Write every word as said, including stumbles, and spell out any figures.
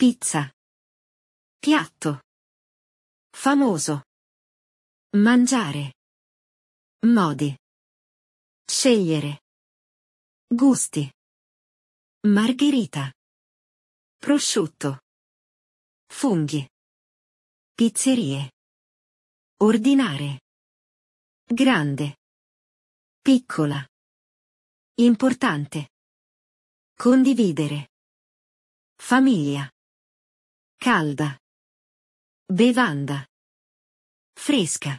Pizza. Piatto. Famoso. Mangiare. Modi. Scegliere. Gusti. Margherita. Prosciutto. Funghi. Pizzerie. Ordinare. Grande. Piccola. Importante. Condividere. Famiglia. Calda. Bevanda. Fresca.